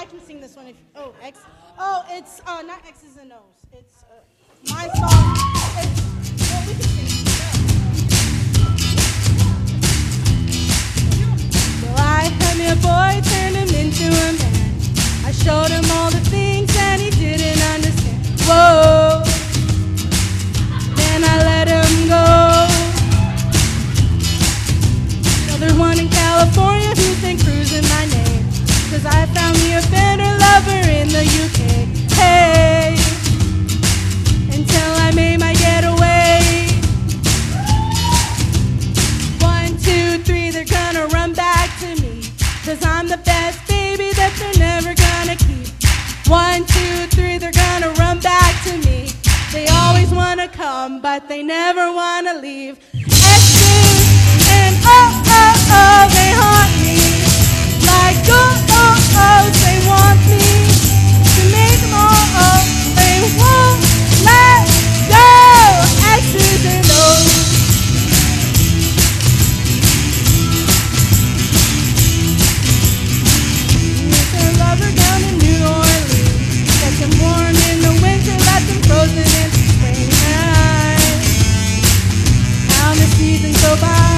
can sing this one. If oh X, oh it's not X's and O's. It's my song. It's well we can sing it. Well, I had me a boy, turned him into a man. I showed him all the things that he didn't understand. Whoa, then I let him go. Another one in California who's been cruising my name, 'cause I found me a better lover in the UK. Hey, until I made my getaway. 1, 2, 3, they're gonna run back to me, 'cause I'm the best baby that they're never gonna keep. 1, 2, 3, they're gonna run back to me. They always wanna come, but they never wanna leave. X's and oh, they haunt me. Like oh, they want me to make them oh, they won't let go. X's and O's. With their lover down in New Orleans, get them warm in the winter, let them frozen in the spring. How the seasons go by.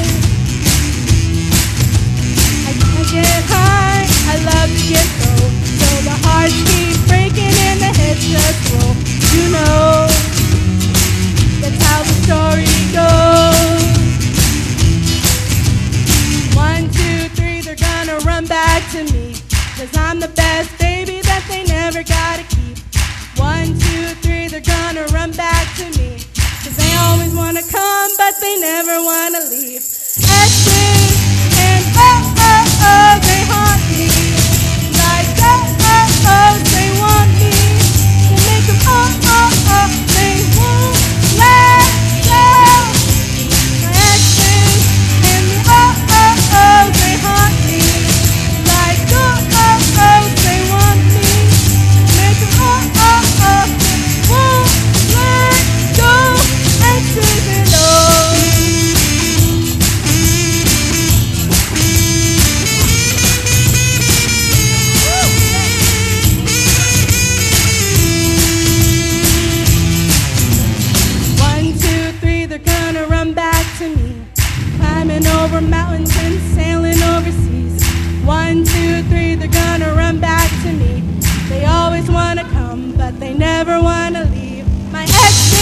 Get high, I love to get low, so the hearts keep breaking and the heads just roll. You know, that's how the story goes. 1, 2, 3, they're gonna run back to me, 'cause I'm the best baby that they never gotta keep. 1, 2, 3, they're gonna run back to me, 'cause they always wanna come, but they never wanna leave. X's and oh, they haunt me. Like oh, they want me to make them oh, they won't let go. My exes and oh, they haunt me. Like oh, they want me to make them oh, they won't let go. X's and O's. Over mountains and sailing overseas. 1, 2, 3, they're gonna run back to me. They always wanna come, but they never wanna leave. My ex